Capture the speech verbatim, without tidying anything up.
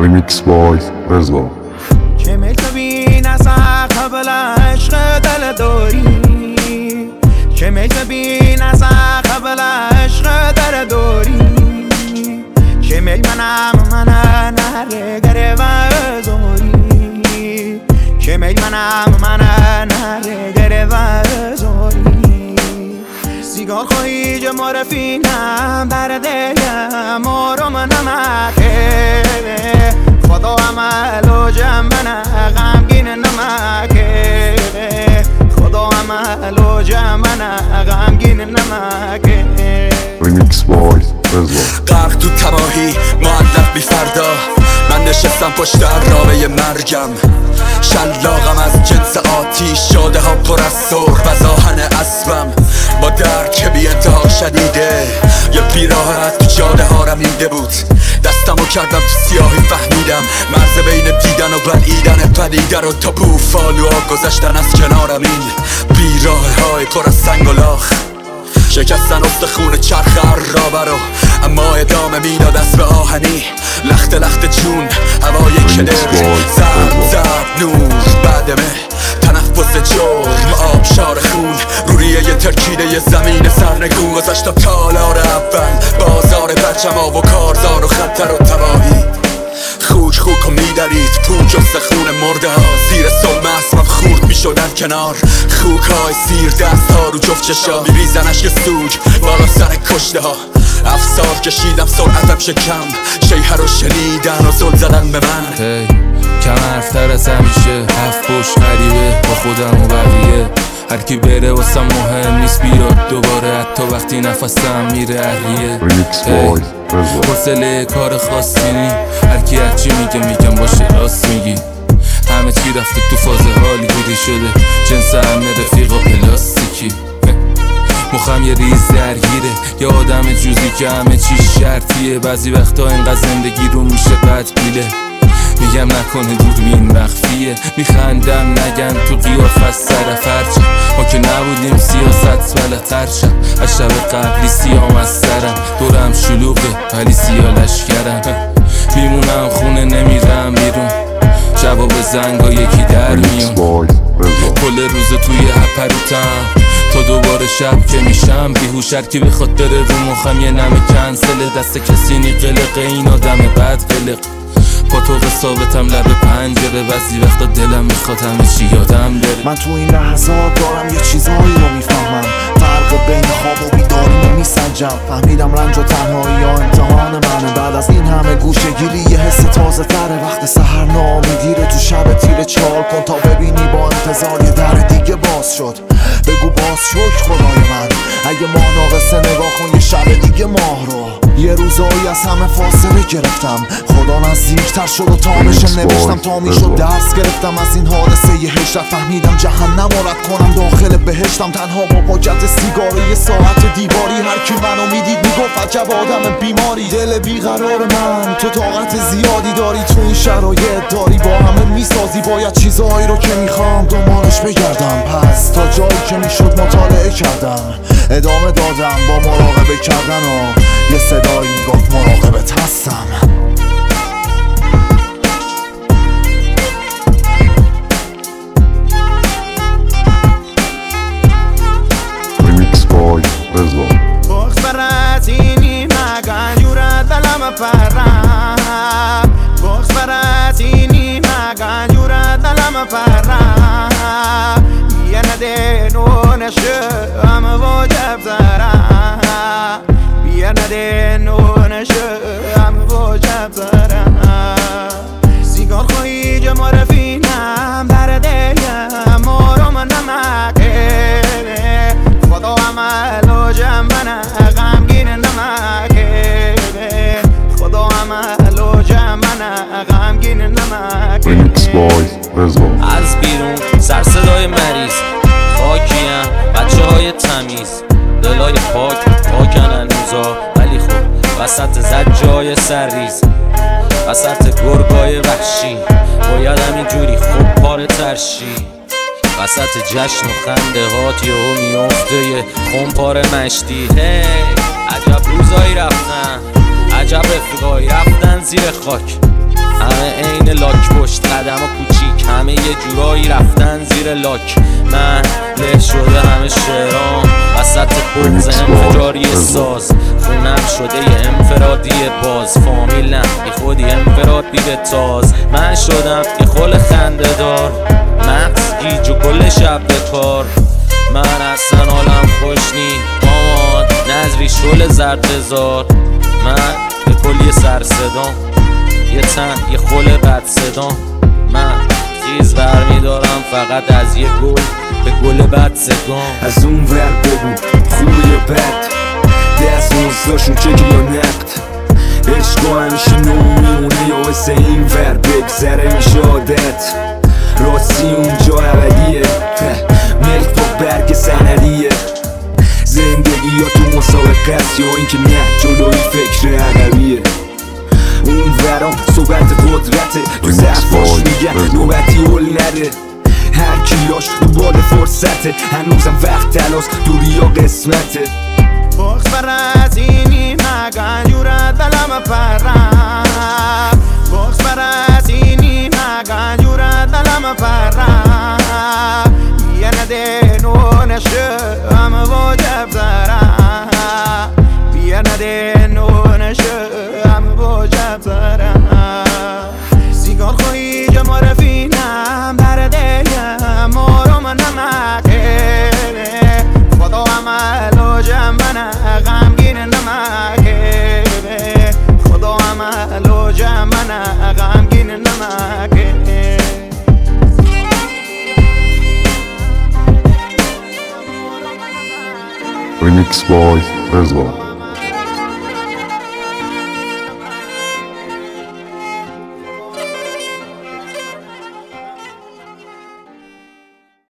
ریمیکس بای رضا. چه میتبین از قبل عشق دل داری، چه میتبین از قبل عشق دل داری، چه می منم من نره گره و زوری، چه می منم من نره گره و زوری. سیگار خواهی جه معرفینم در دلم مارو من نمکه، خدا عمل و جمعنا غمگین نمکه، خدا عمل و جمعنا غمگین نمکه. ریمیکس بای رضا. غرق تو تباهی معلق بی فردا، من نشستم پشت عرابه مرگم، شلاقم از جنس آتیش، شاده ها پر از سرخ و زاهن اسبم، با درد که بی انتها شدیده یه بیراحت تو جاده ها رمیده بود. دستمو کردم تو سیاهی، فهمیدم مرز بین دیدن و بلعیدن پدیده رو، تا بوفالوها گذشتن از کنارم، این بیراه های پر از سنگ و لاخ، شکستن استخون چرخ عرابه رو، اما ادامه میداد دست به آهنی، لخت لخت جون هوای کدر، زرد زرد نور بعدمه، تنفس جرم آبشار خون، روریه یه ترکیده یه زمین سرنگون، گذشت تالار اول، بازار بچما و کارزار و خطر و تباهی، خوک خوک و میدرید پوک و سخون مرده ها، زیر سلم اسبم خورد میشدن کنار، خوک های سیر دست ها رو جفت چشا، میریزن اشک سوگ بالا سر کشته ها، افسار کشیدم سرعتم شکم، شیهه رو شنیدن و زل زدن به من. hey. کم حرفتر از همیشه، هفت پشت غریبه با خودم و بقیه، هرکی بره واسم مهم نیست بیاد دوباره، حتی وقتی نفسم میره اهلیه. ریمیکس بای رضا. حوصله کار خاصی نی، هرکی هرچی میگه میگم باشه راست میگی، همه چی رفته تو فاز حالی گیری شده، جنس همه رفیق و پلاستیکی، مخم یه ریز درگیره، یه آدم جوزی که همه چی شرطیه، بعضی وقتا اینقدر زندگی رو میشه بد بیله، میگم نکنه دوربین مخفیه، میخندم نگن تو قیاف از سر فرچه، ما که نبودیم سیاست بلتر شم، از شب قبلی سیام از سرم، دورم شلوغه ولی سیا لشکرم، میمونم خونه نمیرم بیرون، جواب زنگا یکی در میون، کل روز توی هپروتم، تا دوباره شب که میشم بیهوشر که بخواد بره رو مخم، یه نمه کنسله دست کسی نی قلقه، این آدم بد قلق، پاتوق ثابتم لب پنجره، بعضی وقتا دلم میخواد همه چی یادم بره. من تو این لحظات دارم یه چیزایی رو میفهمم، فرق بین خواب و بیداری رو میسنجم، فهمیدم رنج و تنهایی ها امتحان منه، بعد از این همه گوشه گیری یه حس تازه تره، وقت سحر نامیدیره تو شب تیره، چال کن تا ببینی با انتظار یه در دیگه باز شد، بگو باز شکر خدای من، اگه ماه ناقصه نگاه کن یه شب دیگه ماه رو، یه روزایی از همه فاصله گرفتم، خدا نزدیکتر شد و تامش نوشتم، تا میشد درس گرفتم از این حادثه یه هشت، فهمیدم جهنم رد کنم داخل بهشتم، تنها با پاکت سیگار و یه ساعت دیواری، هرکی منو میدید میگفت عجب آدم بیماری، دل بیقرار من تو طاقت زیادی داری، تو این شرایط داری با همه میسازی، باید چیزهایی رو که میخوام دنبالش بگردم، پس تا جایی که میشد مطالعه کردم، ادامه دادم با مراقبه کردن و یه صدایی میگفت مراقبت هستم. ریمیکس بای رضا. بغض براتینی مگن یورا دلم پرم، بغض براتینی مگن یورا دلم پرم، یه نده نونشم واجب زرم، یه نده نونشم واجب زرم، سیگار خواهی جه معرفینم در دلم مارو من نمکه، خدا عمل و جمعنا غمگین نمکه، خدا عمل و جمعنا غمگین نمکه. ریمیکس بای رضا. از بیرون سر صدای مریض، خاکیم بچه های تمیز، دلای پاک پاکن هنوزا، ولی خب وسط زجای سرریز، وسط گرگای وحشی، باید همینجوری خوب پاره ترشی، وسط جشن و خنده هات یهو میفته یه خونپاره مشتی، هی عجب روزایی رفتن، عجب رفیقایی رفتن زیر خاک، همه عین لاک، پشت قدم و کوچیک همه یه جورایی رفتن زیر لاک. من له شده همه شعرام وسط بغض انفجاری ساز. خونم شده یه انفرادی باز، فامیل نه بی خودی انفراد بی به تاز. من شدم یه خل خنده دار، مغز گیج و کل شب به کار. من اصلا حالم خوش نی مامان، نظری شل زرد بزار. من به کل یه سر صدام، یه تن یه خل بد صدام. من خیز برمیدارم فقط از یه گل به گل بد صدام. از اون ور بگو خوبه یا بد، دست موزداشون چگه یا نقد. عشق همیشه نو میمونه یا واسه این ور بگذره میشه عادت. راستی اونجا اولیه، ملک با برگ سندیه. زندگی یا تو مسابقه است یا اینکه نه جلوی فکر عقبیه. اون ورام صحبت قدرته، تو زرفاش میگن نوبتی هل نده. هر کیاش تو بال فرصته، هنوزم وقت تلاس دوری یا قسمته. بغض برسینی مگن جورت دلم پرم. بغض برسینی مگن جورت دلم پرم. یه نده نونشه همه واجب زرم. یه نده نونشه همه واجب زرم. سیگار خویی جمع رفینم در دلم مارو من نمکه. خدا عمل و جمعنا غمگین نمکه. خدا عمل و جمعنا غمگین نمکه. Remix by Rezva.